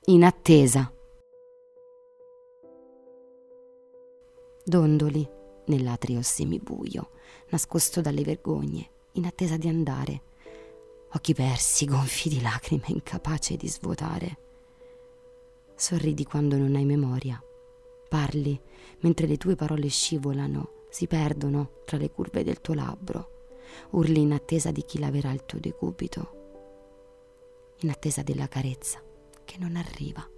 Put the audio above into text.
in attesa. Dondoli nell'atrio semibuio, nascosto dalle vergogne, in attesa di andare. Occhi persi, gonfi di lacrime, incapace di svuotare. Sorridi quando non hai memoria. Parli mentre le tue parole scivolano, si perdono tra le curve del tuo labbro. Urli in attesa di chi laverà il tuo decubito, in attesa della carezza che non arriva.